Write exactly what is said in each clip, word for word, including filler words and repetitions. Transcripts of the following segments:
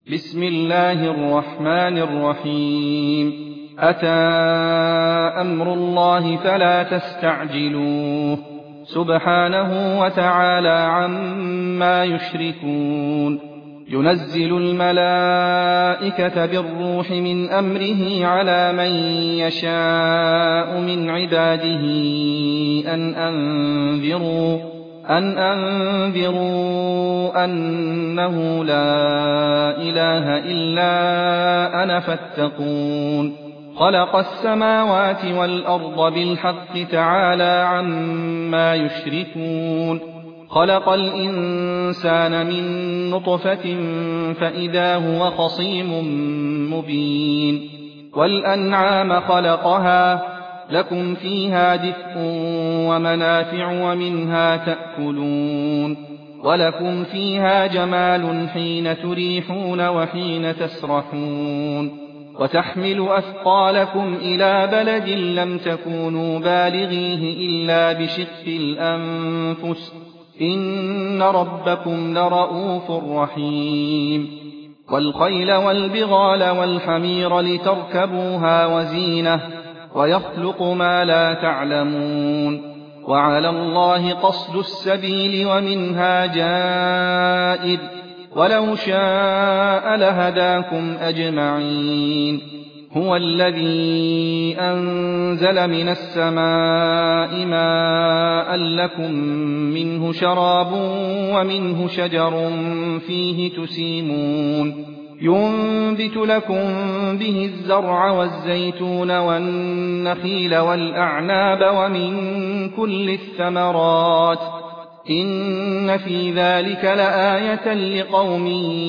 بسم الله الرحمن الرحيم أتى أمر الله فلا تستعجلوه سبحانه وتعالى عما يشركون ينزل الملائكة بالروح من أمره على من يشاء من عباده أن أنذروا أن أنذروا أنه لا إله إلا أنا فاتقون خلق السماوات والأرض بالحق تعالى عما يشركون خلق الإنسان من نطفة فإذا هو خصيم مبين والأنعام خلقها لكم فيها دفء ومنافع ومنها تأكلون ولكم فيها جمال حين تريحون وحين تسرحون وتحمل أثقالكم إلى بلد لم تكونوا بالغيه إلا بشق الأنفس إن ربكم لرءوف رحيم والخيل والبغال والحمير لتركبوها وزينة ويخلق ما لا تعلمون وعلى الله قصد السبيل ومنها جائر ولو شاء لهداكم أجمعين هو الذي أنزل من السماء ماء لكم منه شراب ومنه شجر فيه تسيمون ينبت لكم به الزرع والزيتون والنخيل والأعناب ومن كل الثمرات إن في ذلك لآية لقوم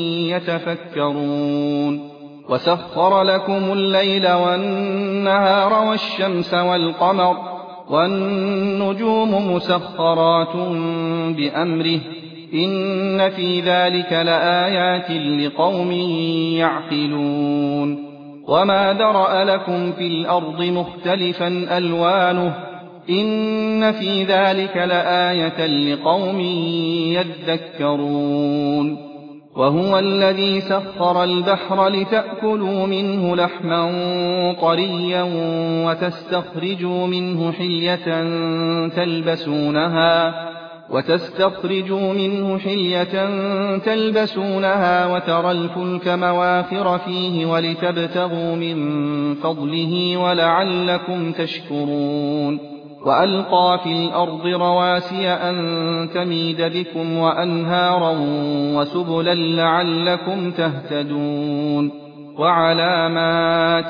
يتفكرون وسخر لكم الليل والنهار والشمس والقمر والنجوم مسخرات بأمره إن في ذلك لآيات لقوم يعقلون وما ذرأ لكم في الأرض مختلفا ألوانه إن في ذلك لآية لقوم يذكرون وهو الذي سخر البحر لتأكلوا منه لحما طريا وتستخرجوا منه حلية تلبسونها وتستخرجوا منه حلية تلبسونها وترى الفلك مواخر فيه ولتبتغوا من فضله ولعلكم تشكرون وألقى في الأرض رواسي أن تميد بكم وأنهارا وسبلا لعلكم تهتدون وعلامات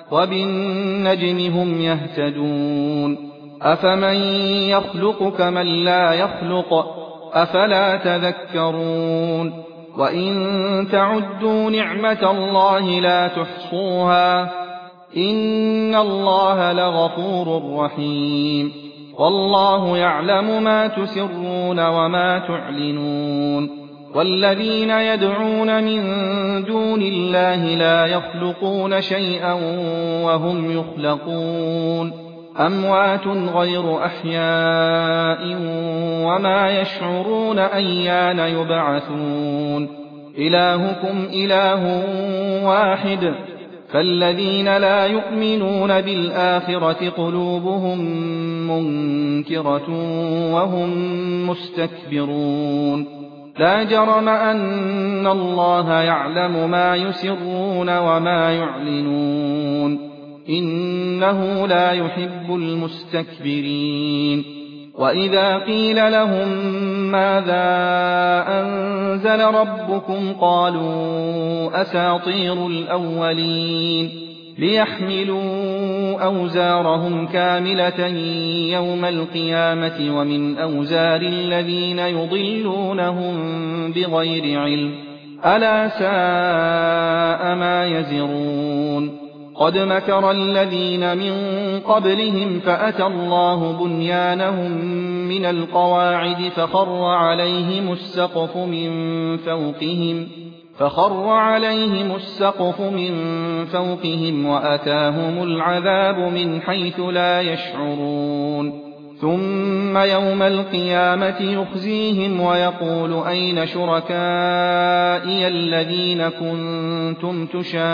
وبالنجم هم يهتدون أفمن يخلق كمن لا يخلق أفلا تذكرون وإن تعدوا نعمة الله لا تحصوها إن الله لغفور رحيم والله يعلم ما تسرون وما تعلنون والذين يدعون من دون الله لا يخلقون شيئا وهم يخلقون أموات غير أحياء وما يشعرون أيان يبعثون إلهكم إله واحد فالذين لا يؤمنون بالآخرة قلوبهم منكرة وهم مستكبرون لا جرم أن الله يعلم ما يسرون وما يعلنون إنه لا يحب المستكبرين وإذا قيل لهم ماذا أنزل ربكم قالوا أساطير الأولين ليحملوا أوزارهم كاملة يوم القيامة ومن أوزار الذين يضلونهم بغير علم ألا ساء ما يزرون قد مكر الذين من قبلهم فأتى الله بنيانهم من القواعد فخر عليهم السقف من فوقهم فخر عليهم السقف من فوقهم وأتاهم العذاب من حيث لا يشعرون ثم يوم القيامة يخزيهم ويقول أين شركائي الذين كنتم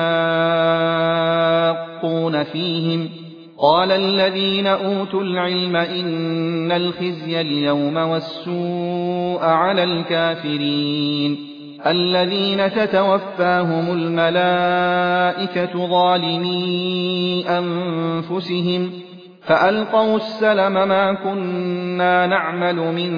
تشاقون فيهم قال الذين أوتوا العلم إن الخزي اليوم والسوء على الكافرين الذين تتوفاهم الملائكة ظالمي أنفسهم فألقوا السلم ما كنا نعمل من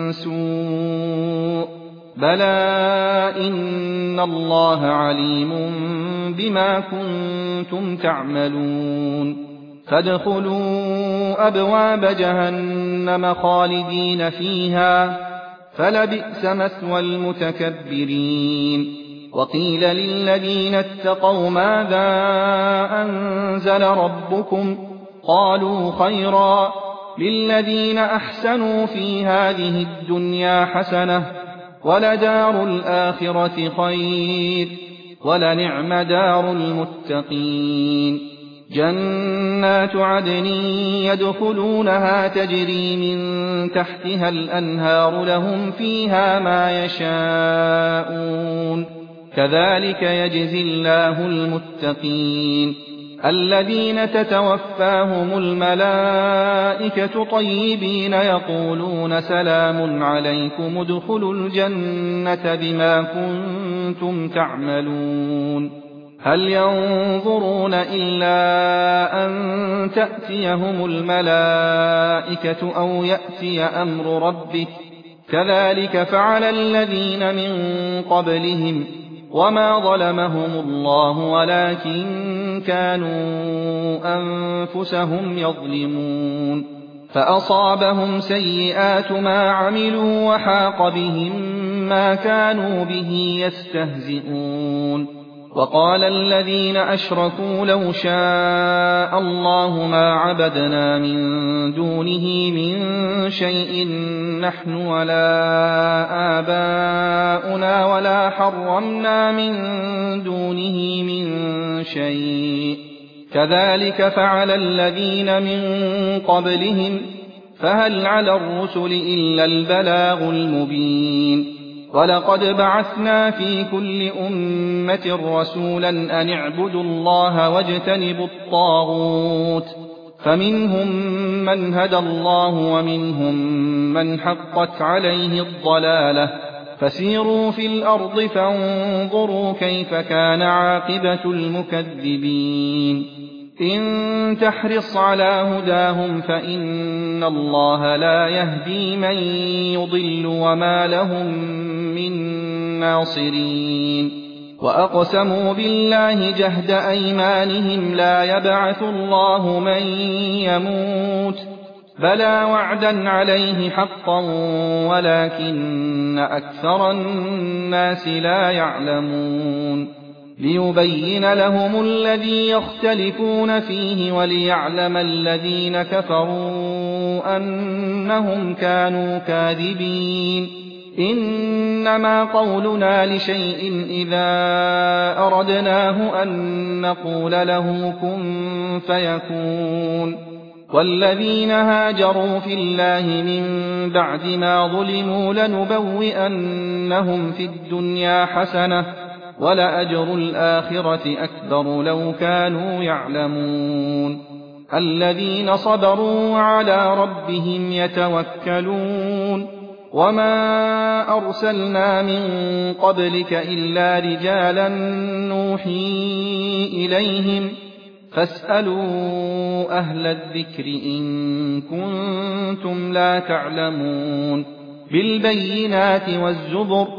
سوء بلى إن الله عليم بما كنتم تعملون فادخلوا أبواب جهنم خالدين فيها فلبئس مثوى المتكبرين وقيل للذين اتقوا ماذا أنزل ربكم قالوا خيرا للذين أحسنوا في هذه الدنيا حسنة ولدار الآخرة خير ولنعم دار المتقين جنات عدن يدخلونها تجري من تحتها الأنهار لهم فيها ما يشاءون كذلك يجزي الله المتقين الذين تتوفاهم الملائكة طيبين يقولون سلام عليكم ادخلوا الجنة بما كنتم تعملون هل ينظرون إلا أن تأتيهم الملائكة أو يأتي أمر ربك كذلك فعل الذين من قبلهم وما ظلمهم الله ولكن كانوا أنفسهم يظلمون فأصابهم سيئات ما عملوا وحاق بهم ما كانوا به يستهزئون وقال الذين أشركوا لو شاء الله ما عبدنا من دونه من شيء نحن ولا آباؤنا ولا حرمنا من دونه من شيء كذلك فعل الذين من قبلهم فهل على الرسل إلا البلاغ المبين ولقد بعثنا في كل أمة رسولا أن اعبدوا الله واجتنبوا الطاغوت فمنهم من هدى الله ومنهم من حقت عليه الضلالة فسيروا في الأرض فانظروا كيف كان عاقبة المكذبين إن تحرص على هداهم فإن الله لا يهدي من يضل وما لهم من ناصرين وأقسموا بالله جهد أيمانهم لا يبعث الله من يموت بلى وعدا عليه حقا ولكن أكثر الناس لا يعلمون ليبين لهم الذي يختلفون فيه وليعلم الذين كفروا أنهم كانوا كاذبين إنما قولنا لشيء إذا أردناه أن نقول له كن فيكون والذين هاجروا في الله من بعد ما ظلموا لنبوئنهم في الدنيا حسنة ولأجر الآخرة أكبر لو كانوا يعلمون الذين صبروا وعلى ربهم يتوكلون وما أرسلنا من قبلك إلا رجالا نوحي إليهم فاسألوا أهل الذكر إن كنتم لا تعلمون بالبينات والزبر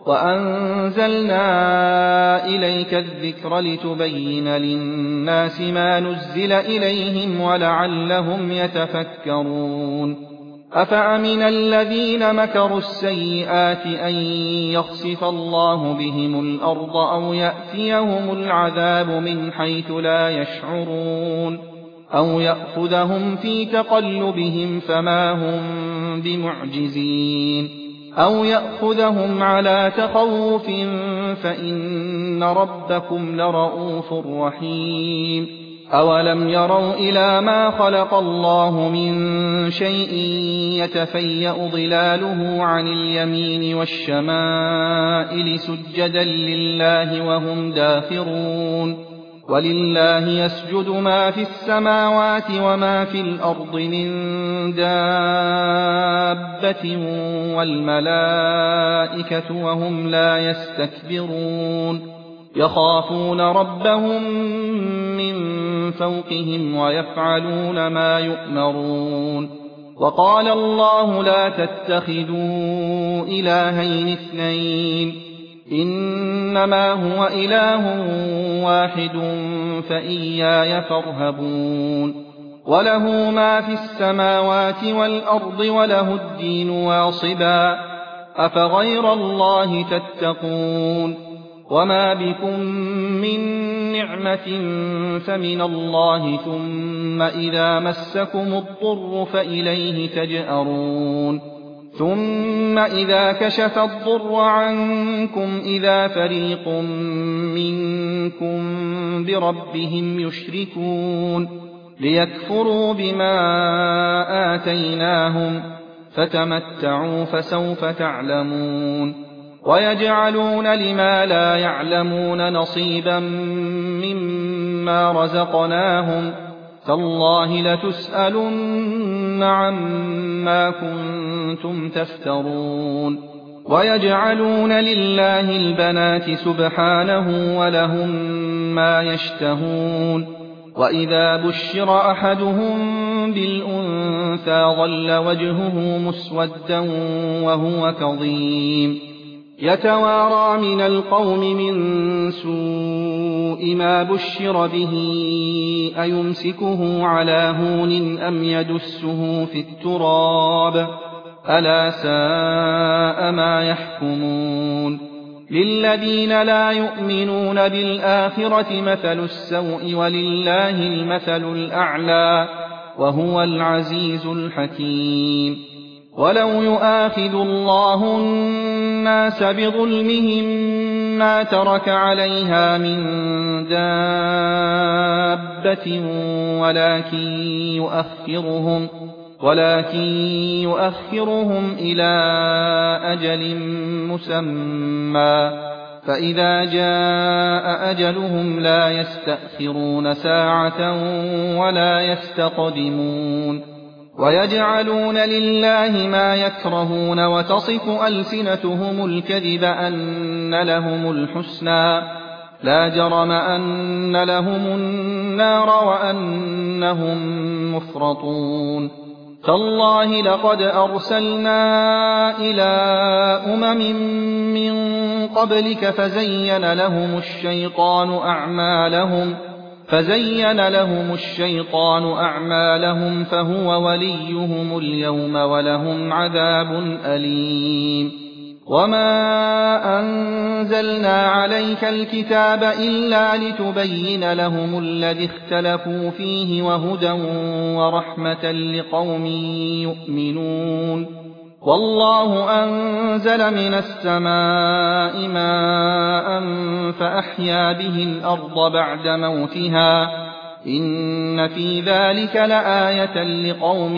وأنزلنا إليك الذكر لتبين للناس ما نزل إليهم ولعلهم يتفكرون أفأمن الذين مكروا السيئات أن يخسف الله بهم الأرض أو يأتيهم العذاب من حيث لا يشعرون أو يأخذهم في تقلبهم فما هم بمعجزين أو يأخذهم على تخوف فإن ربكم لرءوف رحيم أولم يروا إلى ما خلق الله من شيء يتفيأ ظلاله عن اليمين والشمائل سجدا لله وهم داخرون ولله يسجد ما في السماوات وما في الأرض من دابة والملائكة وهم لا يستكبرون يخافون ربهم من فوقهم ويفعلون ما يؤمرون وقال الله لا تتخذوا إلهين اثنين إنما هو إله واحد فإياي فارهبون وله ما في السماوات والأرض وله الدين واصبا أفغير الله تتقون وما بكم من نعمة فمن الله ثم إذا مسكم الضر فإليه تجأرون ثم إذا كشف الضر عنكم إذا فريق منكم بربهم يشركون ليكفروا بما آتيناهم فتمتعوا فسوف تعلمون ويجعلون لما لا يعلمون نصيبا مما رزقناهم تالله لتسألن عما كنتم تفترون ويجعلون لله البنات سبحانه ولهم ما يشتهون وإذا بشر أحدهم بالأنثى ظل وجهه مسودا وهو كظيم يتوارى من القوم من سوء ما بشر به أيمسكه على هون أم يدسه في التراب ألا ساء ما يحكمون للذين لا يؤمنون بالآخرة مثل السوء ولله المثل الأعلى وهو العزيز الحكيم ولو يؤاخذ الله الناس بظلمهم ما ترك عليها من دابة ولكن يؤخرهم ولكن يؤخرهم إلى أجل مسمى فإذا جاء أجلهم لا يستأخرون ساعة ولا يستقدمون ويجعلون لله ما يكرهون وتصف ألسنتهم الكذب أن لهم الحسنى لا جرم أن لهم النار وأنهم مفرطون تالله لقد أرسلنا إلى أمم من قبلك فزين لهم الشيطان أعمالهم فزين لهم الشيطان أعمالهم فهو وليهم اليوم ولهم عذاب أليم وما أنزلنا عليك الكتاب إلا لتبين لهم الذي اختلفوا فيه وهدى ورحمة لقوم يؤمنون والله أنزل من السماء ماء فأحيا به الأرض بعد موتها إن في ذلك لآية لقوم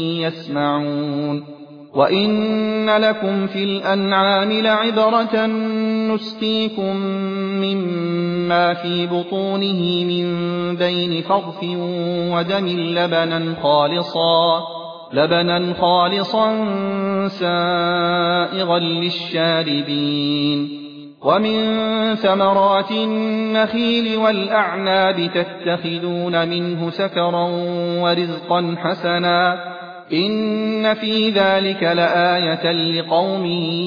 يسمعون وإن لكم في الأنعام لعبرة نسقيكم مما في بطونه من بين فرث ودم لبنا خالصا لبنا خالصا سائغا للشاربين ومن ثمرات النخيل والأعناب تتخذون منه سكرا ورزقا حسنا إن في ذلك لآية لقوم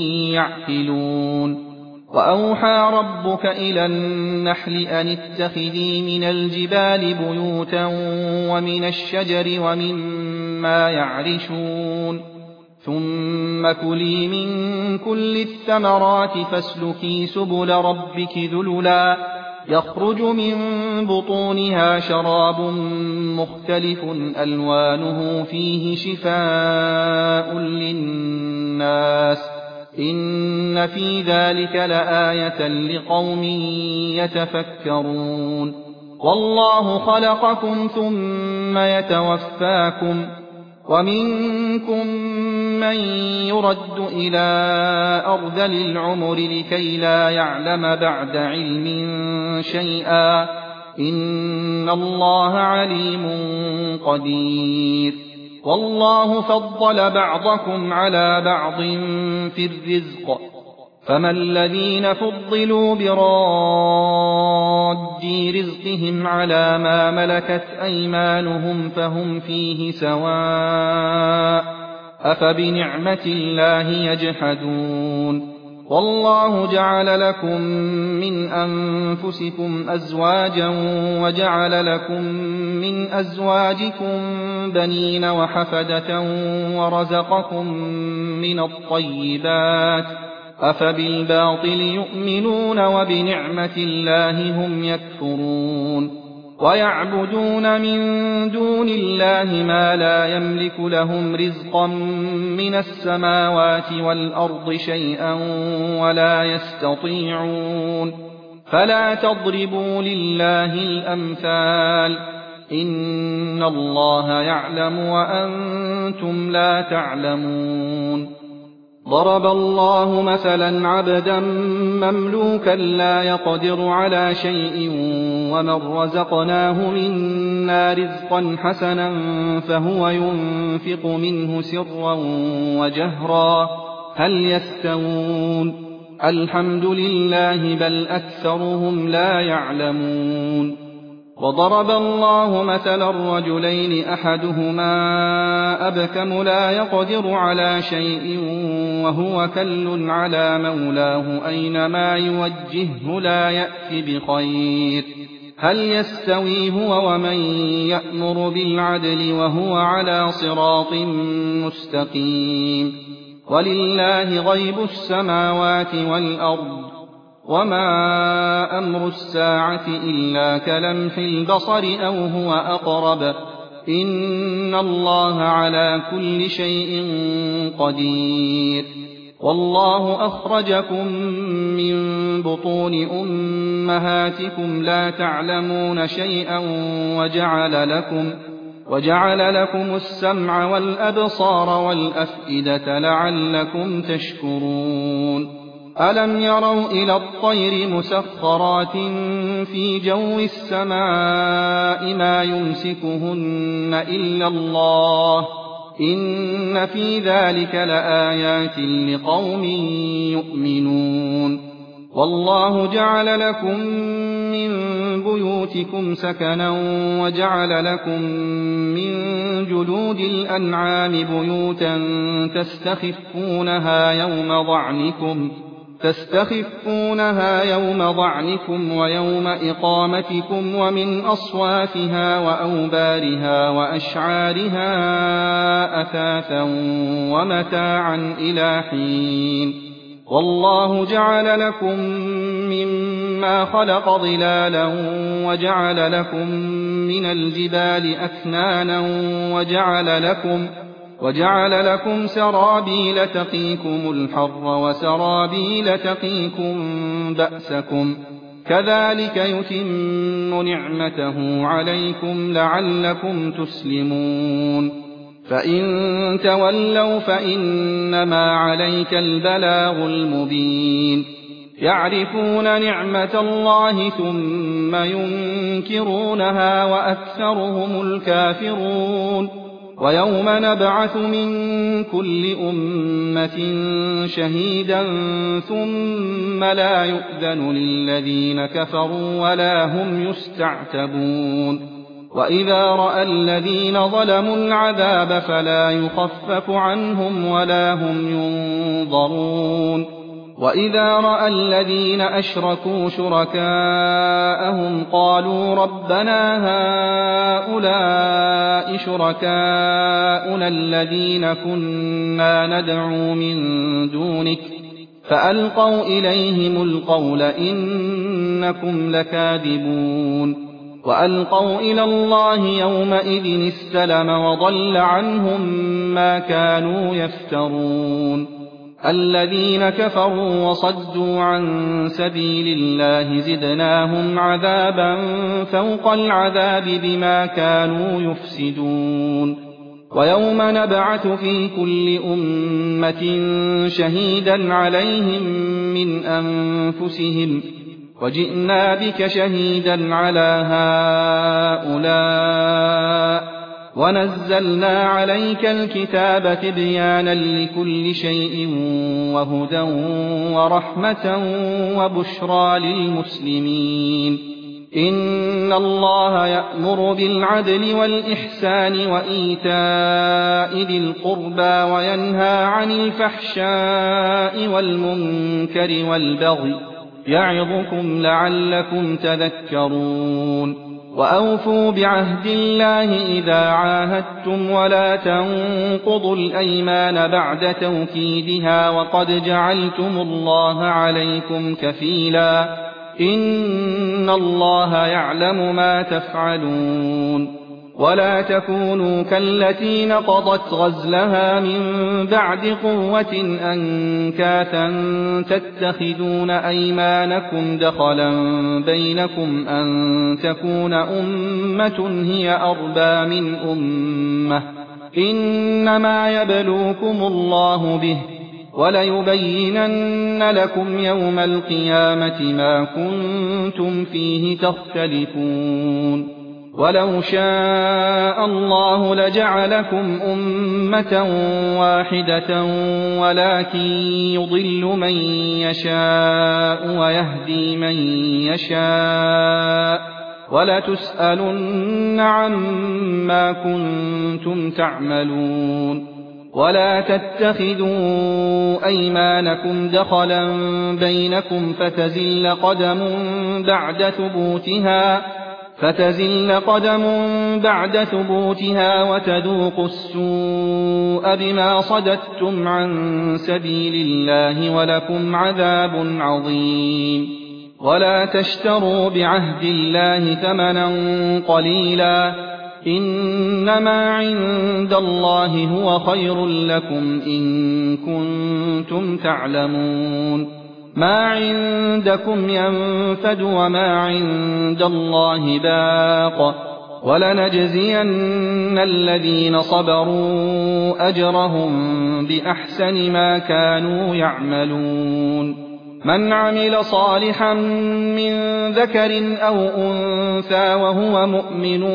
يعقلون وأوحى ربك إلى النحل أن اتخذي من الجبال بيوتا ومن الشجر ومما يعرشون ثم كلي من كل الثمرات فاسلكي سبل ربك ذللا يخرج من بطونها شراب مختلف ألوانه فيه شفاء للناس إن في ذلك لآية لقوم يتفكرون والله خلقكم ثم يتوفاكم ومنكم من يرد إلى أرذل العمر لكي لا يعلم بعد علم شيئا إن الله عليم قدير والله فضل بعضكم على بعض في الرزق فما الذين فضلوا براد رزقهم على ما ملكت أيمانهم فهم فيه سواء أفبنعمة الله يجحدون والله جعل لكم من أنفسكم أزواجا وجعل لكم من أزواجكم بنين وحفدة ورزقكم من الطيبات أفبالباطل يؤمنون وبنعمة الله هم يكفرون ويعبدون من دون الله ما لا يملك لهم رزقا من السماوات والأرض شيئا ولا يستطيعون فلا تضربوا لله الأمثال إن الله يعلم وأنتم لا تعلمون ضرب الله مثلا عبدا مملوكا لا يقدر على شيء ومن رزقناه منا رزقا حسنا فهو ينفق منه سرا وجهرا هل يستوون الحمد لله بل أكثرهم لا يعلمون وضرب الله مثلا رجلين أحدهما أبكم لا يقدر على شيء وهو كل على مولاه أينما يوجهه لا يأتي بخير هل يستوي هو ومن يأمر بالعدل وهو على صراط مستقيم ولله غيب السماوات والأرض وما أمر الساعة إلا كلمح البصر أو هو أقرب إن الله على كل شيء قدير والله أخرجكم من بطون أمهاتكم لا تعلمون شيئا وجعل لكم وجعل لكم السمع والأبصار والأفئدة لعلكم تشكرون ألم يروا إلى الطير مسخرات في جو السماء ما يمسكهن إلا الله إن في ذلك لآيات لقوم يؤمنون والله جعل لكم من بيوتكم سكنا وجعل لكم من جلود الأنعام بيوتا تستخفونها يوم ضعنكم تستخفونها يوم ضعنكم ويوم إقامتكم ومن أصوافها وأوبارها وأشعارها أثاثا ومتاعا إلى حين والله جعل لكم مما خلق ظلالا وجعل لكم من الجبال أكنانا وجعل لكم وجعل لكم سرابيل تقيكم الحر وسرابيل تقيكم بأسكم كذلك يتم نعمته عليكم لعلكم تسلمون فإن تولوا فإنما عليك البلاغ المبين يعرفون نعمة الله ثم ينكرونها وأكثرهم الكافرون ويوم نبعث من كل أمة شهيدا ثم لا يؤذن للذين كفروا ولا هم يستعتبون وإذا رأى الذين ظلموا العذاب فلا يخفف عنهم ولا هم ينظرون وإذا رأى الذين أشركوا شركاءهم قالوا ربنا هؤلاء شركاؤنا الذين كنا ندعو من دونك فألقوا إليهم القول إنكم لكاذبون وألقوا إلى الله يومئذ السلم وضل عنهم ما كانوا يفترون الذين كفروا وصدوا عن سبيل الله زدناهم عذابا فوق العذاب بما كانوا يفسدون ويوم نبعث في كل أمة شهيدا عليهم من أنفسهم وجئنا بك شهيدا على هؤلاء ونزلنا عليك الكتاب تبيانا لكل شيء وهدى ورحمة وبشرى للمسلمين إن الله يأمر بالعدل والإحسان وإيتاء ذي القربى وينهى عن الفحشاء والمنكر والبغي يعظكم لعلكم تذكرون وأوفوا بعهد الله إذا عاهدتم ولا تنقضوا الأيمان بعد توكيدها وقد جعلتم الله عليكم كفيلا إن الله يعلم ما تفعلون ولا تكونوا كالتي نقضت غزلها من بعد قوة أنكاثا تتخذون أيمانكم دخلا بينكم أن تكون أمة هي أربى من أمة إنما يبلوكم الله به وليبينن لكم يوم القيامة ما كنتم فيه تختلفون ولو شاء الله لجعلكم أمة واحدة ولكن يضل من يشاء ويهدي من يشاء ولتسألن عما كنتم تعملون ولا تتخذوا أيمانكم دخلا بينكم فتزل قدم بعد ثبوتها فتزل قدم بعد ثبوتها وتذوقوا السوء بما صددتم عن سبيل الله ولكم عذاب عظيم ولا تشتروا بعهد الله ثمنا قليلا إنما عند الله هو خير لكم إن كنتم تعلمون ما عندكم ينفد وما عند الله باق ولنجزين الذين صبروا أجرهم بأحسن ما كانوا يعملون من عمل صالحا من ذكر أو أنثى وهو مؤمن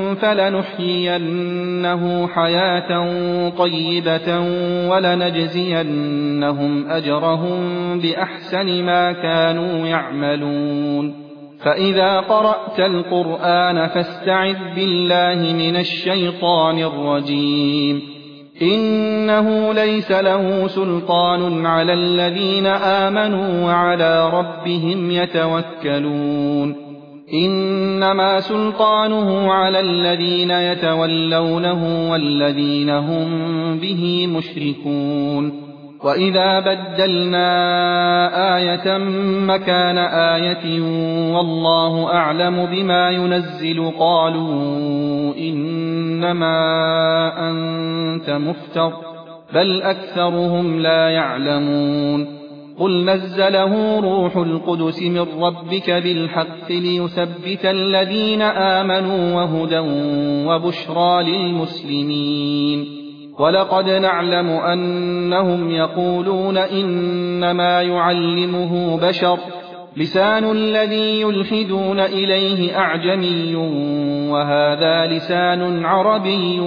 فلنحيينه حياة طيبة ولنجزينهم أجرهم بأحسن ما كانوا يعملون فإذا قرأت القرآن فاستعذ بالله من الشيطان الرجيم إنه ليس له سلطان على الذين آمنوا وعلى ربهم يتوكلون إنما سلطانه على الذين يتولونه والذين هم به مشركون وإذا بدلنا آية مكان آية والله أعلم بما ينزل قالوا إنما أنت مفتر بل أكثرهم لا يعلمون قل نزله روح القدس من ربك بالحق ليثبت الذين آمنوا وهدى وبشرى للمسلمين ولقد نعلم أنهم يقولون إنما يعلمه بشر لسان الذي يلحدون إليه أعجمي وهذا لسان عربي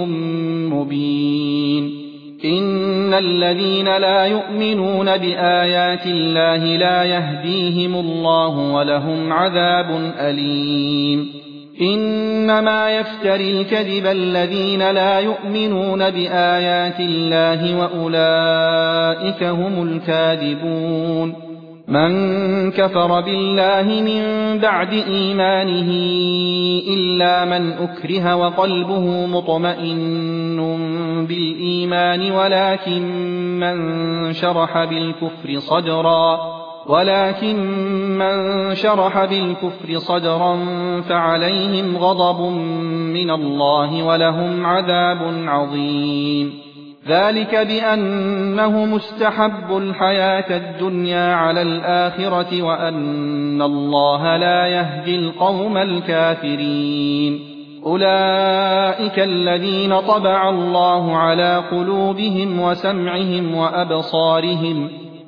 مبين إن الذين لا يؤمنون بآيات الله لا يهديهم الله ولهم عذاب أليم إنما يفتري الكذب الذين لا يؤمنون بآيات الله وأولئك هم الكاذبون من كفر بالله من بعد إيمانه إلا من أكره وقلبه مطمئن بالإيمان ولكن من شرح بالكفر صدرا ولكن من شرح بالكفر صدرا فعليهم غضب من الله ولهم عذاب عظيم ذلك بأنهم استحبوا الحياة الدنيا على الآخرة وأن الله لا يهدي القوم الكافرين أولئك الذين طبع الله على قلوبهم وسمعهم وأبصارهم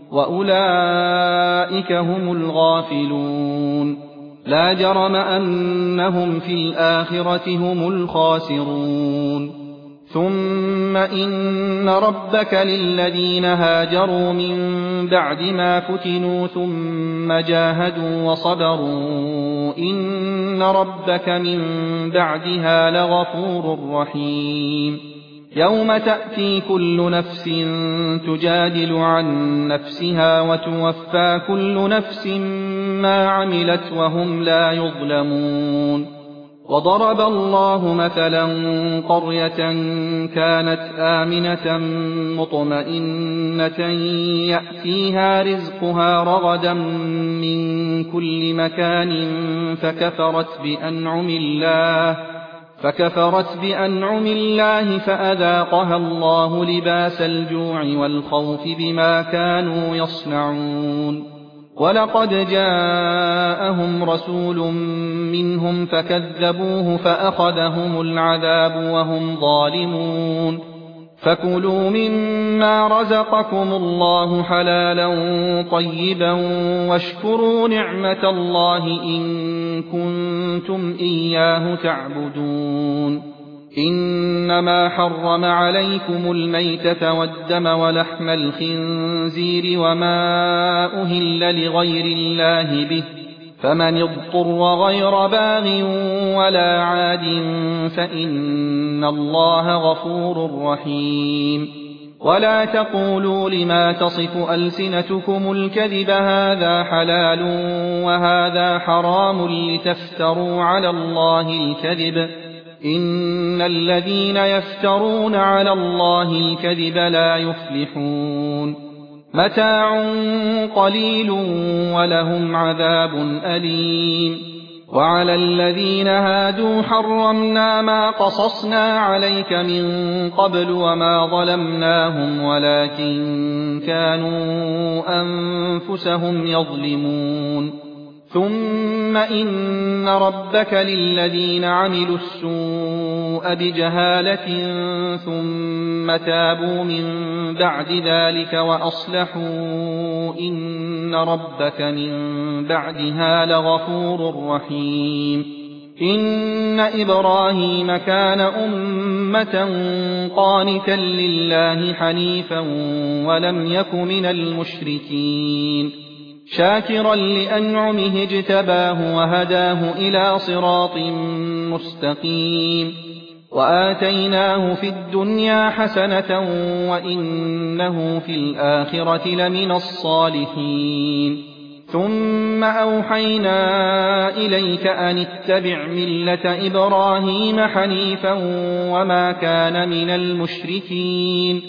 وأولئك هم الغافلون لا جرم أنهم في الآخرة هم الخاسرون ثم إن ربك للذين هاجروا من بعد ما فتنوا ثم جاهدوا وصبروا إن ربك من بعدها لغفور رحيم يوم تأتي كل نفس تجادل عن نفسها وتوفى كل نفس ما عملت وهم لا يظلمون وضرب الله مثلا قرية كانت آمنة مطمئنة يأتيها رزقها رغدا من كل مكان فكفرت بأنعم الله فكفرت بأنعم الله فأذاقها الله لباس الجوع والخوف بما كانوا يصنعون ولقد جاءهم رسول منهم فكذبوه فأخذهم العذاب وهم ظالمون فكلوا مما رزقكم الله حلالا طيبا واشكروا نعمة الله إن كنتم إياه تعبدون إنما حرم عليكم الميتة والدم ولحم الخنزير وما أهل لغير الله به فمن اضطر غير باغ ولا عاد فإن الله غفور رحيم ولا تقولوا لما تصف ألسنتكم الكذب هذا حلال وهذا حرام لتفتروا على الله الكذب إن الذين يفترون على الله الكذب لا يفلحون متاع قليل ولهم عذاب أليم وعلى الذين هادوا حرمنا ما قصصنا عليك من قبل وما ظلمناهم ولكن كانوا أنفسهم يظلمون ثم إن ربك للذين عملوا السوء بجهالة ثم تابوا من بعد ذلك وأصلحوا إن ربك من بعدها لغفور رحيم إن إبراهيم كان أمة قانتا لله حنيفا ولم يك من المشركين شاكرا لأنعمه اجتباه وهداه إلى صراط مستقيم وآتيناه في الدنيا حسنة وإنه في الآخرة لمن الصالحين ثم أوحينا إليك أن اتبع ملة إبراهيم حنيفا وما كان من المشركين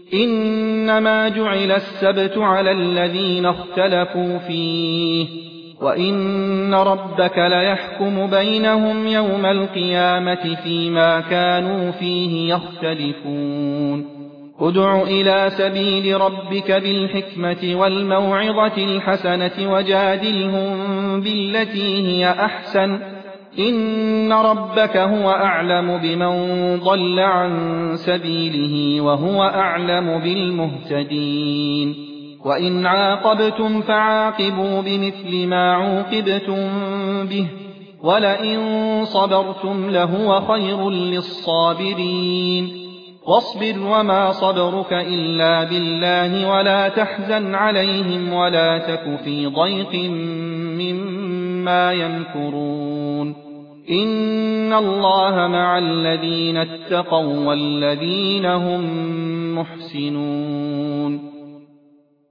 إنما جعل السبت على الذين اختلفوا فيه وإن ربك ليحكم بينهم يوم القيامة فيما كانوا فيه يختلفون ادع إلى سبيل ربك بالحكمة والموعظة الحسنة وجادلهم بالتي هي أحسن إن ربك هو أعلم بمن ضل عن سبيله وهو أعلم بالمهتدين وإن عاقبتم فعاقبوا بمثل ما عوقبتم به ولئن صبرتم لهو خير للصابرين واصبر وما صبرك إلا بالله ولا تحزن عليهم ولا تك في ضيق مما يمكرون إن الله مع الذين اتقوا والذين هم محسنون